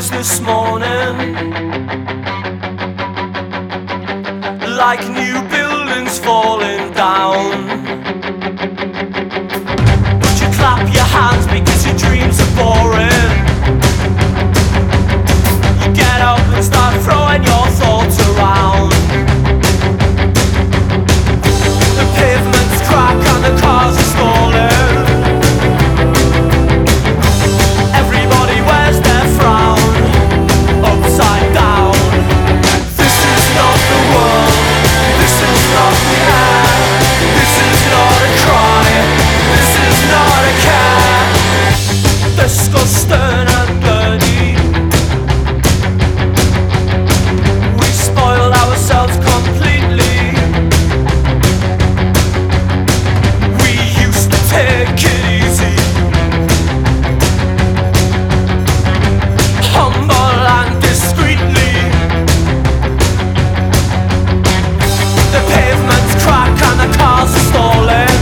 noise this morning, like new buildings falling down. But you clap your hands because your dreams are boring. You get up and start throwing your thoughts around. The pavements crack and the cars are stalling. Everybody wears their frown upside down. This is not the world, this is not the air, this is not a cry, this is not a care. Disgusting and dirty, we spoiled ourselves completely. We used to take it easy, humble and discreetly. The pavements crack and the cars are stalling.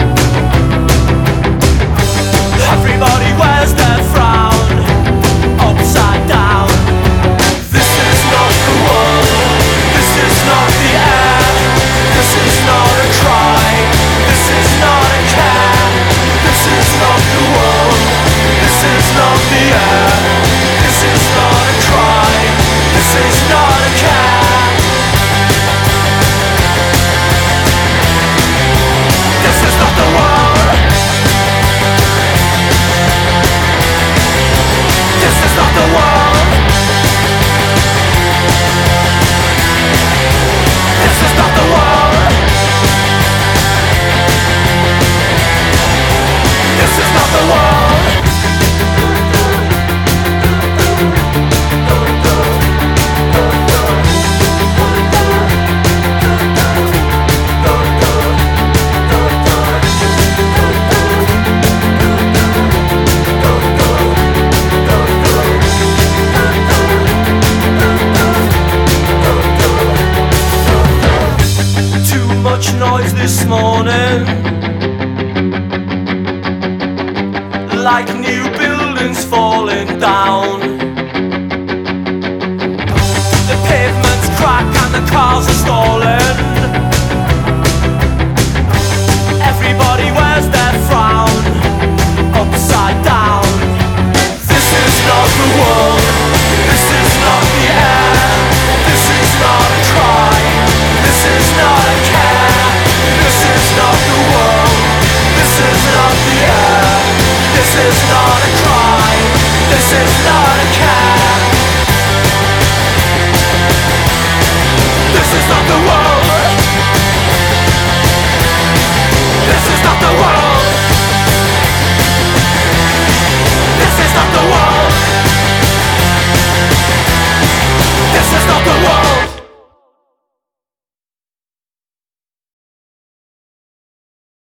Everybody wears their frown upside down. This is not the world, this is not the air, this is not a cry, this is not a care. This is not the world, this is not the air, this is not a cry, this is not a care. This is not the world, this is not the world, this is not the world, this is not the world. Too much noise this morning, like new buildings falling down. The pavements crack and the cars are stalling. Everybody wears their frown upside down. This is not the world, this is not the air, this is not a cry, this is not a care. This is not the world, this is not the air, this is not a cry, this is not a care. This is not the world.